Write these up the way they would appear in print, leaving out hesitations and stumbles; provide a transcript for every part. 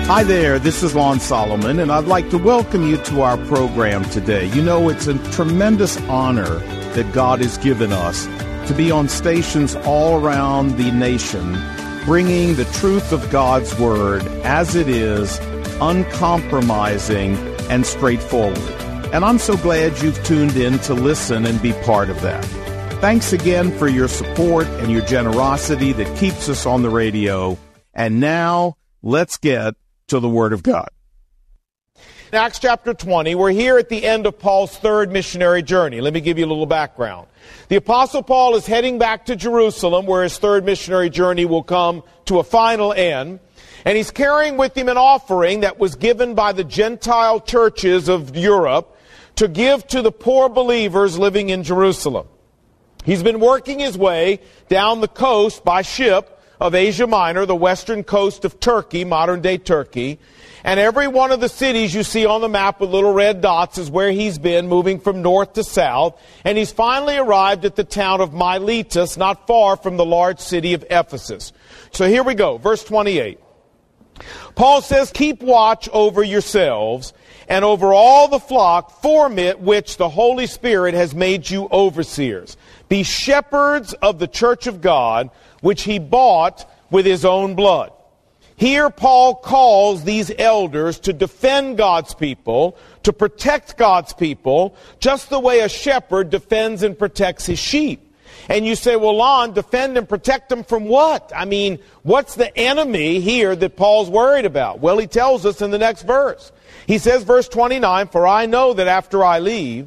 Hi there, this is Lon Solomon, and I'd like to welcome you to our program today. You know, it's a tremendous honor that God has given us to be on stations all around the nation, bringing the truth of God's Word as it is, uncompromising and straightforward. And I'm so glad you've tuned in to listen and be part of that. Thanks again for your support and your generosity that keeps us on the radio. And now, let's get to the Word of God. In Acts chapter 20, we're here at the end of Paul's third missionary journey. Let me give you a little background. The Apostle Paul is heading back to Jerusalem, where his third missionary journey will come to a final end. And he's carrying with him an offering that was given by the Gentile churches of Europe to give to the poor believers living in Jerusalem. He's been working his way down the coast by ship of Asia Minor, the western coast of Turkey, modern-day Turkey. And every one of the cities you see on the map with little red dots is where he's been, moving from north to south. And he's finally arrived at the town of Miletus, not far from the large city of Ephesus. So here we go, verse 28. Paul says, "Keep watch over yourselves and over all the flock for which the Holy Spirit has made you overseers. Be shepherds of the church of God, which he bought with his own blood." Here Paul calls these elders to defend God's people, to protect God's people, just the way a shepherd defends and protects his sheep. And you say, well, Lon, defend and protect them from what? I mean, what's the enemy here that Paul's worried about? Well, he tells us in the next verse. He says, verse 29, "For I know that after I leave,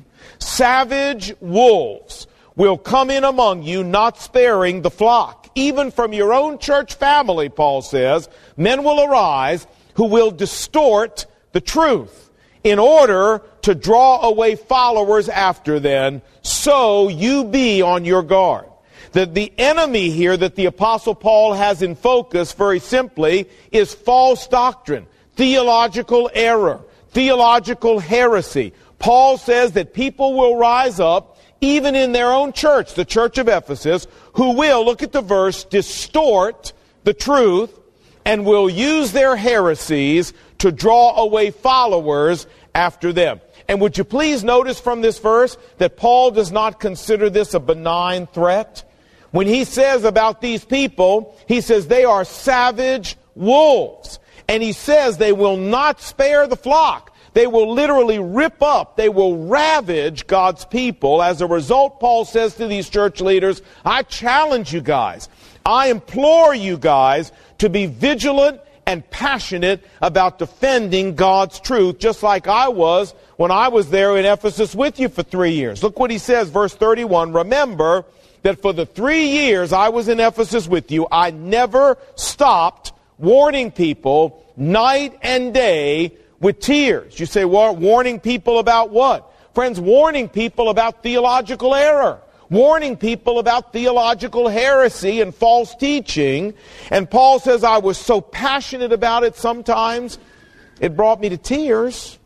savage wolves will come in among you, not sparing the flock. Even from your own church family," Paul says, "men will arise who will distort the truth in order to draw away followers after them. So you be on your guard." The enemy here that the Apostle Paul has in focus, very simply, is false doctrine, theological error, theological heresy. Paul says that people will rise up, even in their own church, the church of Ephesus, who will, look at the verse, distort the truth and will use their heresies to draw away followers after them. And would you please notice from this verse that Paul does not consider this a benign threat? When he says about these people, he says they are savage wolves. And he says they will not spare the flock. They will literally rip up, they will ravage God's people. As a result, Paul says to these church leaders, I challenge you guys, I implore you guys to be vigilant and passionate about defending God's truth, just like I was when I was there in Ephesus with you for 3 years. Look what he says, verse 31, "Remember that for the 3 years I was in Ephesus with you, I never stopped warning people night and day with tears." You say, well, warning people about what? Friends, warning people about theological error. Warning people about theological heresy and false teaching. And Paul says, I was so passionate about it sometimes, it brought me to tears.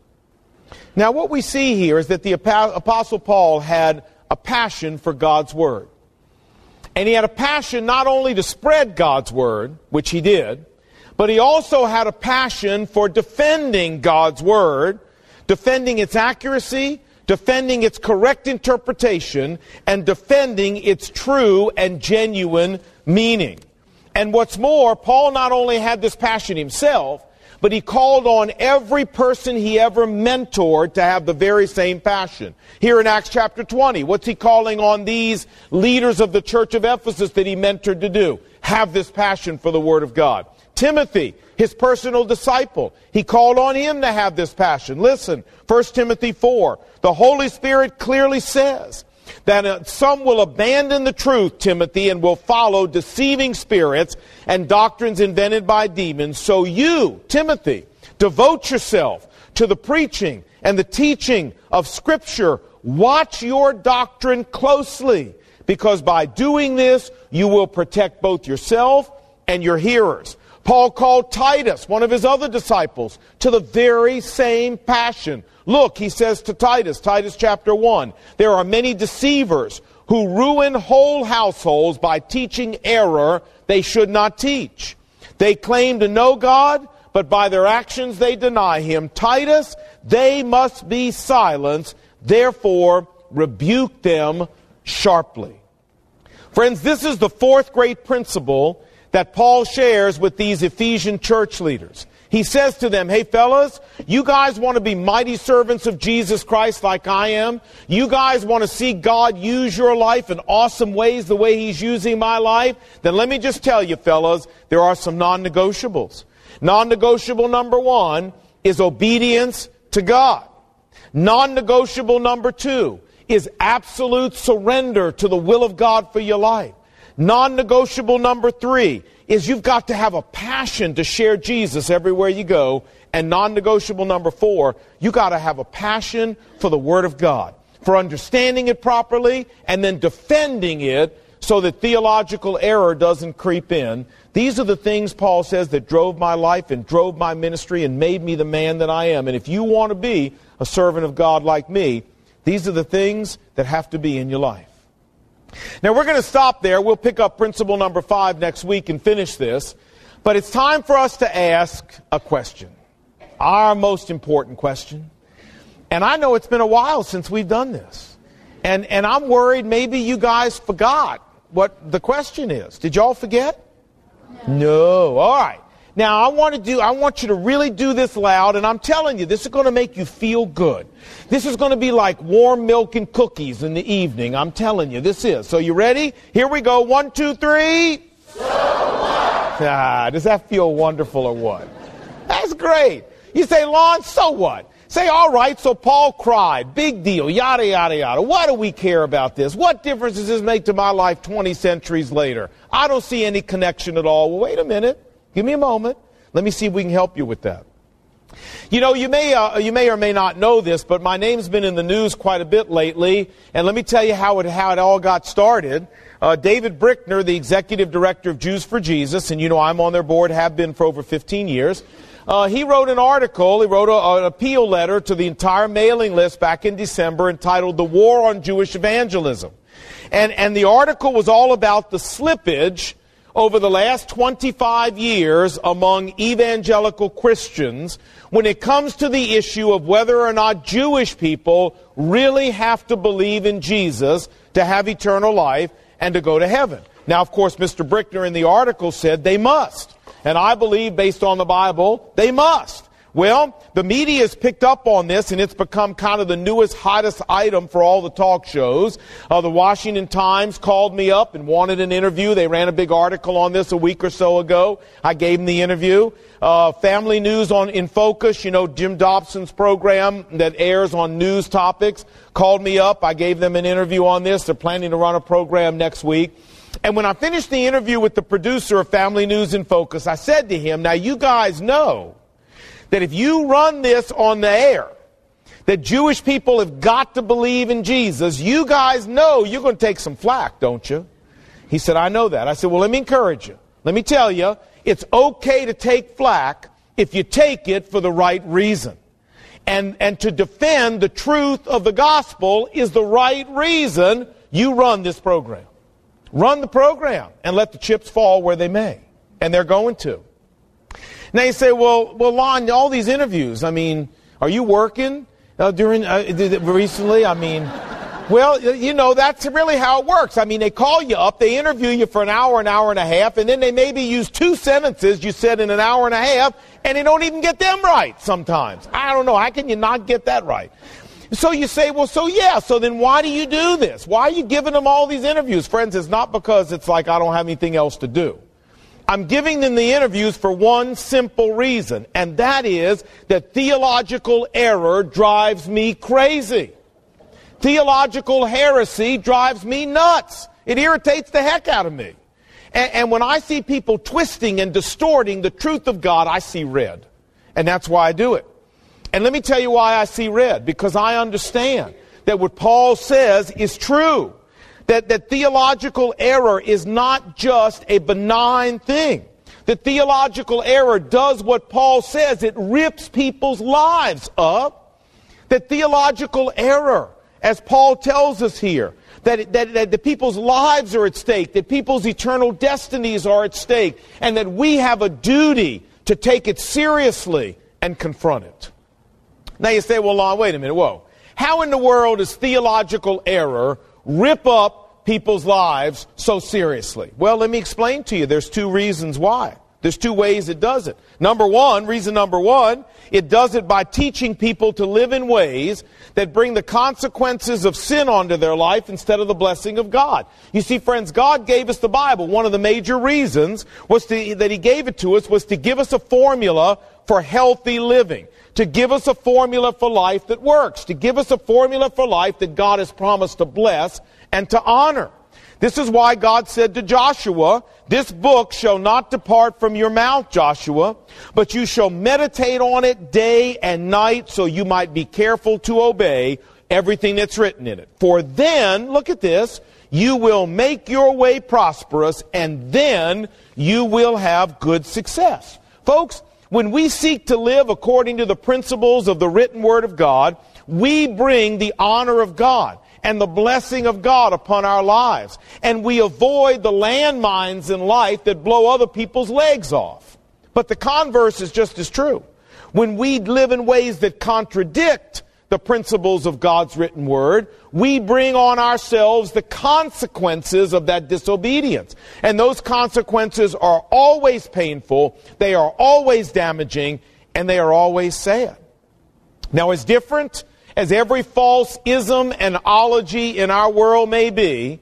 Now, what we see here is that the Apostle Paul had a passion for God's Word. And he had a passion not only to spread God's Word, which he did, but he also had a passion for defending God's Word, defending its accuracy, defending its correct interpretation, and defending its true and genuine meaning. And what's more, Paul not only had this passion himself, but he called on every person he ever mentored to have the very same passion. Here in Acts chapter 20, what's he calling on these leaders of the church of Ephesus that he mentored to do? Have this passion for the Word of God. Timothy, his personal disciple, he called on him to have this passion. Listen, 1 Timothy 4, the Holy Spirit clearly says that some will abandon the truth, Timothy, and will follow deceiving spirits and doctrines invented by demons. So you, Timothy, devote yourself to the preaching and the teaching of Scripture. Watch your doctrine closely, because by doing this, you will protect both yourself and your hearers. Paul called Titus, one of his other disciples, to the very same passion. Look, he says to Titus, Titus chapter 1, there are many deceivers who ruin whole households by teaching error they should not teach. They claim to know God, but by their actions they deny him. Titus, they must be silenced. Therefore, rebuke them sharply. Friends, this is the fourth great principle that Paul shares with these Ephesian church leaders. He says to them, hey fellas, you guys want to be mighty servants of Jesus Christ like I am? You guys want to see God use your life in awesome ways the way He's using my life? Then let me just tell you fellas, there are some non-negotiables. Non-negotiable number one is obedience to God. Non-negotiable number two is absolute surrender to the will of God for your life. Non-negotiable number three is you've got to have a passion to share Jesus everywhere you go. And non-negotiable number four, you got to have a passion for the Word of God, for understanding it properly and then defending it so that theological error doesn't creep in. These are the things, Paul says, that drove my life and drove my ministry and made me the man that I am. And if you want to be a servant of God like me, these are the things that have to be in your life. Now, we're going to stop there. We'll pick up principle number 5 next week and finish this. But it's time for us to ask a question, our most important question. And I know it's been a while since we've done this. And I'm worried maybe you guys forgot what the question is. Did y'all forget? No. All right. Now, I want you to really do this loud, and I'm telling you, this is going to make you feel good. This is going to be like warm milk and cookies in the evening. I'm telling you, this is. So you ready? Here we go. 1, 2, 3. So what? Does that feel wonderful or what? That's great. You say, Lon, so what? Say, all right, so Paul cried. Big deal. Yada, yada, yada. Why do we care about this? What difference does this make to my life 20 centuries later? I don't see any connection at all. Well, wait a minute. Give me a moment. Let me see if we can help you with that. You know, you may or may not know this, but my name's been in the news quite a bit lately. And let me tell you how it all got started. David Brickner, the executive director of Jews for Jesus, and you know I'm on their board, have been for over 15 years. He wrote an article, an appeal letter to the entire mailing list back in December entitled The War on Jewish Evangelism. And the article was all about the slippage over the last 25 years among evangelical Christians when it comes to the issue of whether or not Jewish people really have to believe in Jesus to have eternal life and to go to heaven. Now, of course, Mr. Brickner in the article said they must. And I believe, based on the Bible, they must. Well, the media has picked up on this, and it's become kind of the newest, hottest item for all the talk shows. The Washington Times called me up and wanted an interview. They ran a big article on this a week or so ago. I gave them the interview. Family News in Focus, you know, Jim Dobson's program that airs on news topics, called me up. I gave them an interview on this. They're planning to run a program next week. And when I finished the interview with the producer of Family News in Focus, I said to him, now you guys know that if you run this on the air, that Jewish people have got to believe in Jesus, you guys know you're going to take some flack, don't you? He said, I know that. I said, well, let me encourage you. Let me tell you, it's okay to take flack if you take it for the right reason. And to defend the truth of the gospel is the right reason you run this program. Run the program and let the chips fall where they may. And they're going to. Now you say, well, Lon, all these interviews, I mean, are you working recently? I mean, well, you know, that's really how it works. I mean, they call you up, they interview you for an hour and a half, and then they maybe use 2 sentences you said in an hour and a half, and they don't even get them right sometimes. I don't know. How can you not get that right? So you say, well, so then why do you do this? Why are you giving them all these interviews? Friends, it's not because it's like I don't have anything else to do. I'm giving them the interviews for one simple reason, and that is that theological error drives me crazy. Theological heresy drives me nuts. It irritates the heck out of me. And when I see people twisting and distorting the truth of God, I see red. And that's why I do it. And let me tell you why I see red. Because I understand that what Paul says is true. That theological error is not just a benign thing. That theological error does what Paul says. It rips people's lives up. That theological error, as Paul tells us here, that the people's lives are at stake, that people's eternal destinies are at stake, and that we have a duty to take it seriously and confront it. Now you say, well, Lon, wait a minute, whoa. How in the world does theological error rip up people's lives so seriously? Well, let me explain to you. There's two reasons why. There's two ways it does it. Reason number one, it does it by teaching people to live in ways that bring the consequences of sin onto their life instead of the blessing of God. You see, friends, God gave us the Bible. One of the major reasons that He gave it to us was to give us a formula for healthy living, to give us a formula for life that works, to give us a formula for life that God has promised to bless and to honor. This is why God said to Joshua, this book shall not depart from your mouth, Joshua, but you shall meditate on it day and night so you might be careful to obey everything that's written in it. For then, look at this, you will make your way prosperous and then you will have good success. Folks, when we seek to live according to the principles of the written Word of God, we bring the honor of God and the blessing of God upon our lives. And we avoid the landmines in life that blow other people's legs off. But the converse is just as true. When we live in ways that contradict the principles of God's written word, we bring on ourselves the consequences of that disobedience. And those consequences are always painful, they are always damaging, and they are always sad. Now, as different as every false ism and ology in our world may be,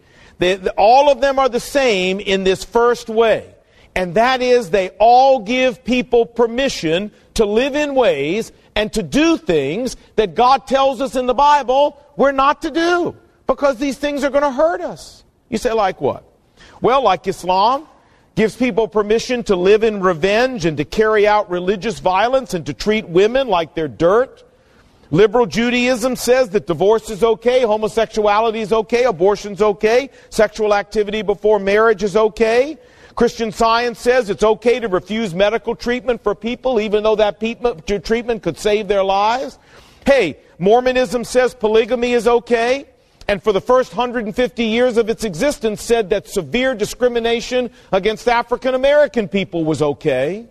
all of them are the same in this first way. And that is, they all give people permission to live in ways and to do things that God tells us in the Bible we're not to do, because these things are going to hurt us. You say, like what? Well, like Islam gives people permission to live in revenge and to carry out religious violence and to treat women like they're dirt. Liberal Judaism says that divorce is okay, homosexuality is okay, abortion's okay, sexual activity before marriage is okay. Christian Science says it's okay to refuse medical treatment for people, even though that treatment could save their lives. Hey, Mormonism says polygamy is okay, and for the first 150 years of its existence said that severe discrimination against African American people was okay.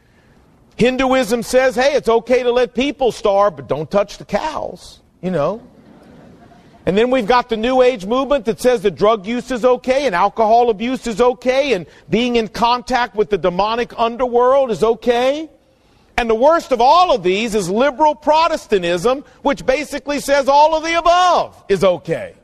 Hinduism says, hey, it's okay to let people starve, but don't touch the cows, you know. And then we've got the New Age movement that says that drug use is okay and alcohol abuse is okay and being in contact with the demonic underworld is okay. And the worst of all of these is liberal Protestantism, which basically says all of the above is okay.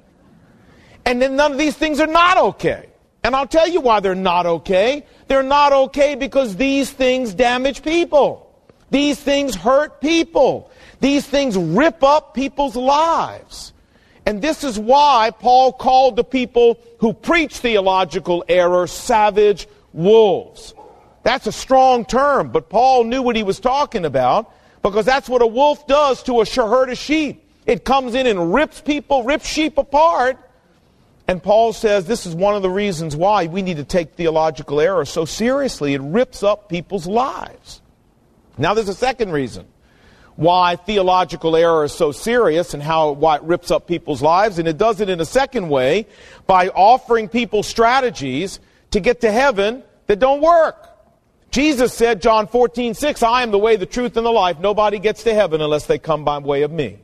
And then none of these things are not okay. And I'll tell you why they're not okay. They're not okay because these things damage people. These things hurt people. These things rip up people's lives. And this is why Paul called the people who preach theological error savage wolves. That's a strong term, but Paul knew what he was talking about, because that's what a wolf does to a herd of sheep. It comes in and rips sheep apart. And Paul says this is one of the reasons why we need to take theological error so seriously. It rips up people's lives. Now there's a second reason why theological error is so serious and why it rips up people's lives. And it does it in a second way by offering people strategies to get to heaven that don't work. Jesus said, John 14:6, I am the way, the truth, and the life. Nobody gets to heaven unless they come by way of me.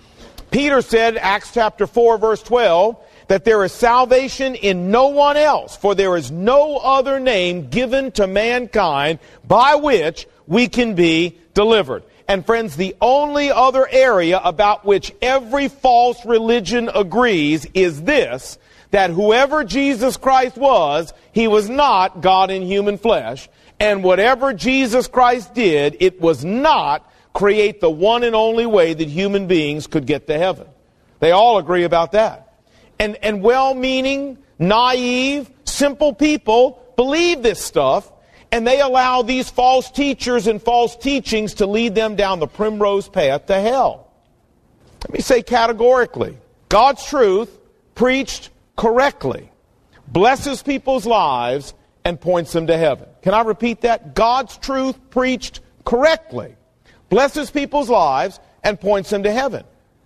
Peter said, Acts chapter 4, verse 12, that there is salvation in no one else, for there is no other name given to mankind by which we can be delivered. And friends, the only other area about which every false religion agrees is this, that whoever Jesus Christ was, he was not God in human flesh. And whatever Jesus Christ did, it was not create the one and only way that human beings could get to heaven. They all agree about that. And well-meaning, naive, simple people believe this stuff, and they allow these false teachers and false teachings to lead them down the primrose path to hell. Let me say categorically, God's truth, preached correctly, blesses people's lives and points them to heaven. Can I repeat that? God's truth, preached correctly, blesses people's lives and points them to heaven.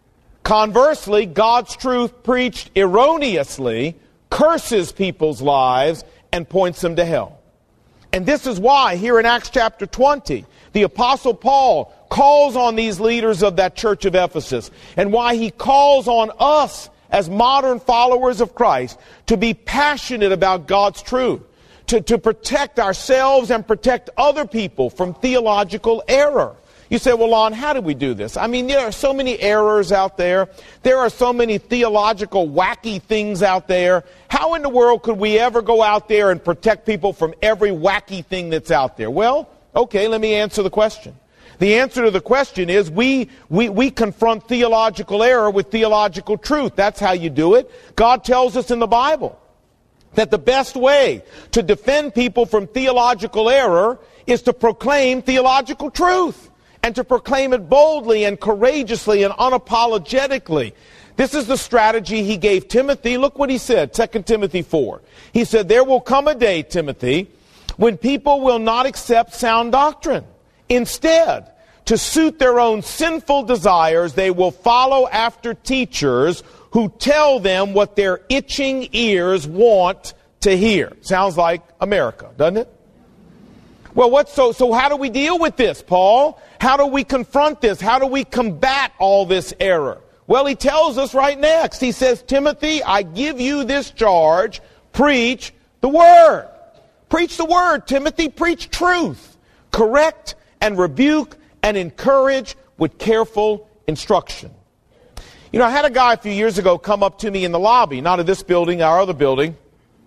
Conversely, God's truth preached erroneously curses people's lives and points them to hell. And this is why here in Acts chapter 20, the Apostle Paul calls on these leaders of that church of Ephesus, and why he calls on us as modern followers of Christ to be passionate about God's truth, to protect ourselves and protect other people from theological error. You say, well, Lon, how do we do this? I mean, there are so many errors out there. There are so many theological wacky things out there. How in the world could we ever go out there and protect people from every wacky thing that's out there? Well, okay, let me answer the question. The answer to the question is we confront theological error with theological truth. That's how you do it. God tells us in the Bible that the best way to defend people from theological error is to proclaim theological truth, and to proclaim it boldly and courageously and unapologetically. This is the strategy he gave Timothy. Look what he said, 2 Timothy 4. He said, there will come a day, Timothy, when people will not accept sound doctrine. Instead, to suit their own sinful desires, they will follow after teachers who tell them what their itching ears want to hear. Sounds like America, doesn't it? Well, so how do we deal with this, Paul? How do we confront this? How do we combat all this error? Well, he tells us right next. He says, Timothy, I give you this charge. Preach the word. Preach the word, Timothy. Preach truth. Correct and rebuke and encourage with careful instruction. You know, I had a guy a few years ago come up to me in the lobby, not of this building, our other building.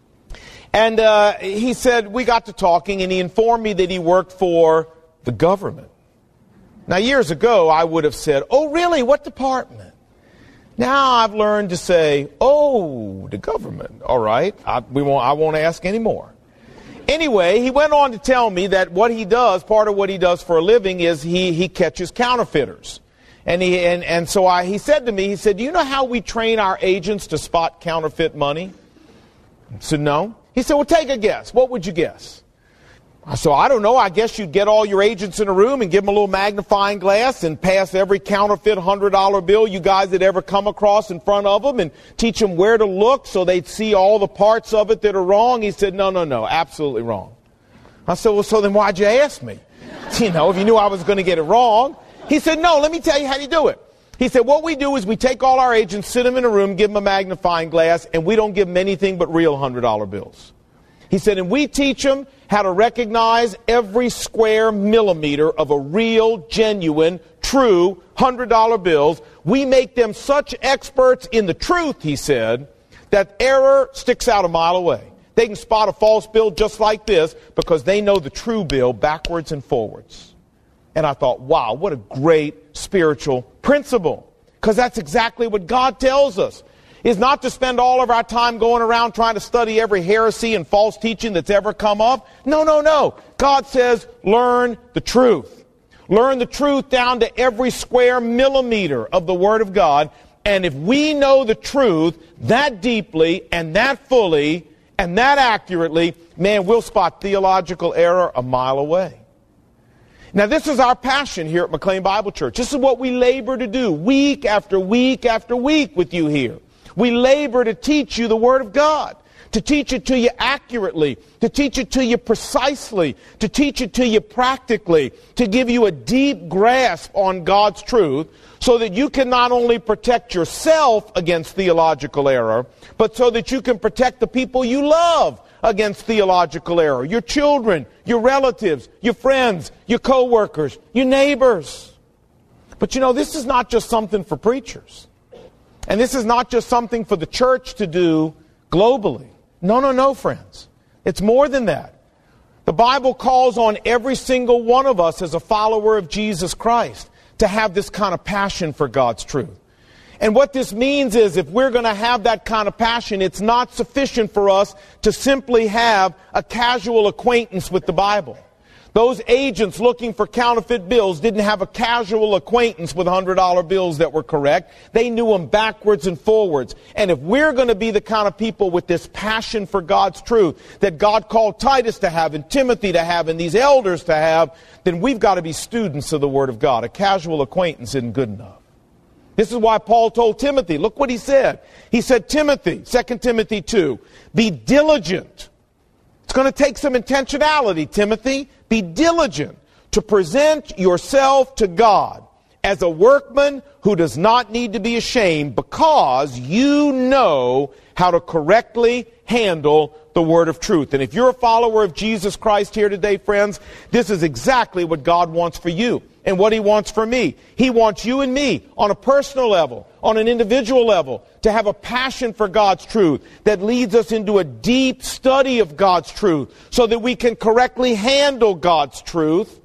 And he said, we got to talking, and he informed me that he worked for the government. Now, years ago, I would have said, oh, really? What department? Now I've learned to say, oh, the government. All right, I won't ask anymore. Anyway, he went on to tell me that what he does, part of what he does for a living is he catches counterfeiters. And so he said to me, he said, do you know how we train our agents to spot counterfeit money? I said, no. He said, well, take a guess. What would you guess? So I don't know. I guess you'd get all your agents in a room and give them a little magnifying glass and pass every counterfeit $100 bill you guys had ever come across in front of them and teach them where to look so they'd see all the parts of it that are wrong. He said, no, absolutely wrong. I said, well, so then why'd you ask me? You know, if you knew I was going to get it wrong. He said, no, let me tell you how you do it. He said, what we do is we take all our agents, sit them in a room, give them a magnifying glass, and we don't give them anything but real $100 bills. He said, and we teach them how to recognize every square millimeter of a real, genuine, true $100 bills. We make them such experts in the truth, he said, that error sticks out a mile away. They can spot a false bill just like this because they know the true bill backwards and forwards. And I thought, wow, what a great spiritual principle. Because that's exactly what God tells us. Is not to spend all of our time going around trying to study every heresy and false teaching that's ever come up. No. God says, learn the truth. Learn the truth down to every square millimeter of the Word of God. And if we know the truth that deeply and that fully and that accurately, man, we'll spot theological error a mile away. Now, this is our passion here at McLean Bible Church. This is what we labor to do week after week after week with you here. We labor to teach you the Word of God, to teach it to you accurately, to teach it to you precisely, to teach it to you practically, to give you a deep grasp on God's truth so that you can not only protect yourself against theological error, but so that you can protect the people you love against theological error, your children, your relatives, your friends, your co-workers, your neighbors. But you know, this is not just something for preachers. And this is not just something for the church to do globally. No, friends. It's more than that. The Bible calls on every single one of us as a follower of Jesus Christ to have this kind of passion for God's truth. And what this means is if we're going to have that kind of passion, it's not sufficient for us to simply have a casual acquaintance with the Bible. Those agents looking for counterfeit bills didn't have a casual acquaintance with $100 bills that were correct. They knew them backwards and forwards. And if we're going to be the kind of people with this passion for God's truth that God called Titus to have and Timothy to have and these elders to have, then we've got to be students of the Word of God. A casual acquaintance isn't good enough. This is why Paul told Timothy, look what he said. He said, Timothy, 2 Timothy 2, be diligent It's going to take some intentionality, Timothy. Be diligent to present yourself to God as a workman who does not need to be ashamed, because you know how to correctly handle the word of truth. And if you're a follower of Jesus Christ here today, friends, this is exactly what God wants for you and what He wants for me. He wants you and me on a personal level, on an individual level, to have a passion for God's truth that leads us into a deep study of God's truth so that we can correctly handle God's truth.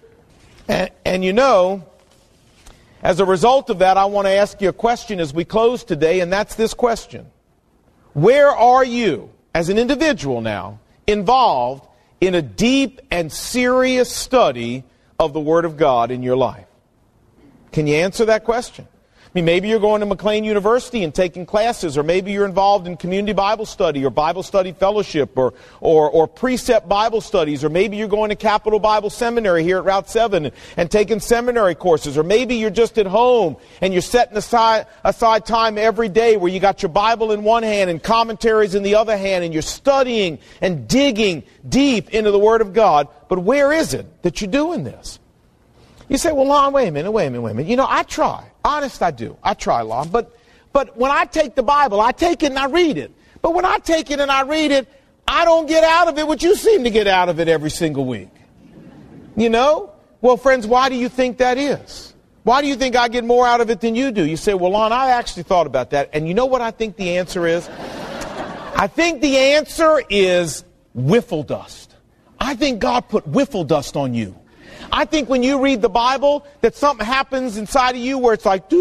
And you know, as a result of that, I want to ask you a question as we close today, and that's this question. Where are you, as an individual now, involved in a deep and serious study of the Word of God in your life? Can you answer that question? I mean, maybe you're going to McLean University and taking classes, or maybe you're involved in community Bible study or Bible study fellowship or precept Bible studies, or maybe you're going to Capital Bible Seminary here at Route 7 and taking seminary courses, or maybe you're just at home and you're setting aside time every day where you got your Bible in one hand and commentaries in the other hand, and you're studying and digging deep into the Word of God. But where is it that you're doing this? You say, well, Lon, wait a minute. You know, I try. Honest, I do. I try, Lon. But when I take the Bible, I take it and I read it. But when I take it and I read it, I don't get out of it what you seem to get out of it every single week. You know? Well, friends, why do you think that is? Why do you think I get more out of it than you do? You say, well, Lon, I actually thought about that. And you know what I think the answer is? I think the answer is wiffle dust. I think God put wiffle dust on you. I think when you read the Bible, that something happens inside of you where it's like,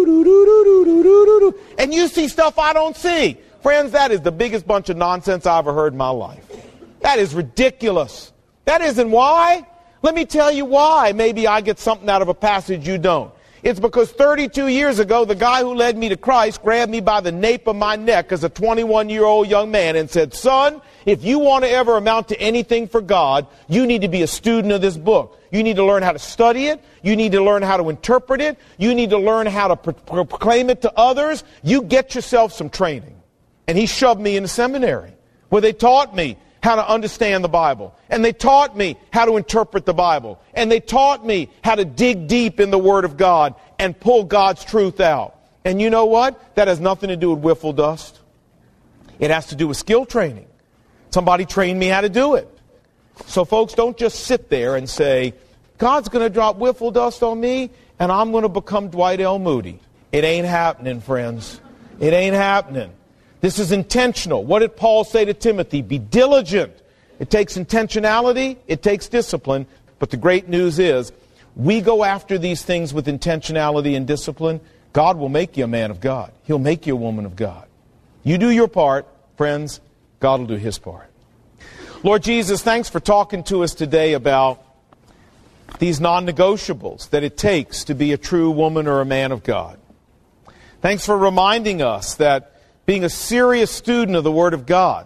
doo-doo-doo-doo-doo-doo-doo-doo-doo, and you see stuff I don't see. Friends, that is the biggest bunch of nonsense I ever heard in my life. That is ridiculous. That isn't why. Let me tell you why. Maybe I get something out of a passage you don't. It's because 32 years ago, the guy who led me to Christ grabbed me by the nape of my neck as a 21-year-old young man and said, son, if you want to ever amount to anything for God, you need to be a student of this book. You need to learn how to study it. You need to learn how to interpret it. You need to learn how to proclaim it to others. You get yourself some training. And he shoved me into seminary, where they taught me how to understand the Bible. And they taught me how to interpret the Bible. And they taught me how to dig deep in the Word of God and pull God's truth out. And you know what? That has nothing to do with wiffle dust. It has to do with skill training. Somebody trained me how to do it. So folks, don't just sit there and say, God's going to drop wiffle dust on me and I'm going to become Dwight L. Moody. It ain't happening, friends. It ain't happening. This is intentional. What did Paul say to Timothy? Be diligent. It takes intentionality. It takes discipline. But the great news is, we go after these things with intentionality and discipline. God will make you a man of God. He'll make you a woman of God. You do your part, friends. God will do His part. Lord Jesus, thanks for talking to us today about these non-negotiables that it takes to be a true woman or a man of God. Thanks for reminding us that being a serious student of the Word of God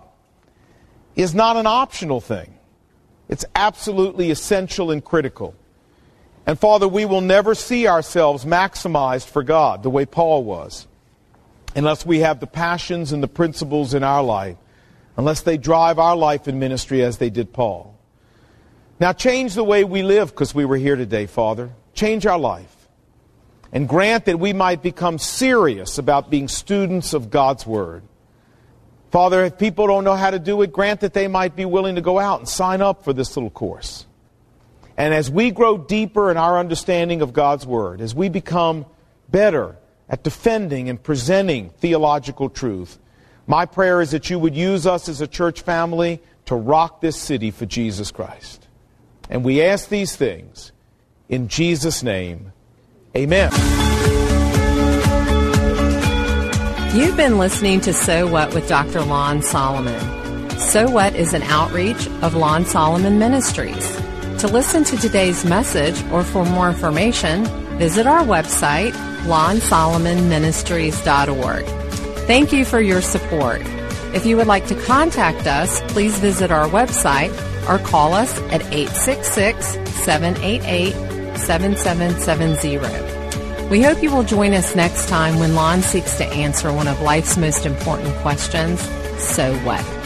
is not an optional thing. It's absolutely essential and critical. And Father, we will never see ourselves maximized for God the way Paul was, unless we have the passions and the principles in our life, unless they drive our life in ministry as they did Paul. Now change the way we live because we were here today, Father. Change our life. And grant that we might become serious about being students of God's Word. Father, if people don't know how to do it, grant that they might be willing to go out and sign up for this little course. And as we grow deeper in our understanding of God's Word, as we become better at defending and presenting theological truth, my prayer is that you would use us as a church family to rock this city for Jesus Christ. And we ask these things in Jesus' name. Amen. You've been listening to So What with Dr. Lon Solomon. So What is an outreach of Lon Solomon Ministries. To listen to today's message or for more information, visit our website, lonsolomonministries.org. Thank you for your support. If you would like to contact us, please visit our website or call us at 866-788-7770. We hope you will join us next time when Lon seeks to answer one of life's most important questions, so what?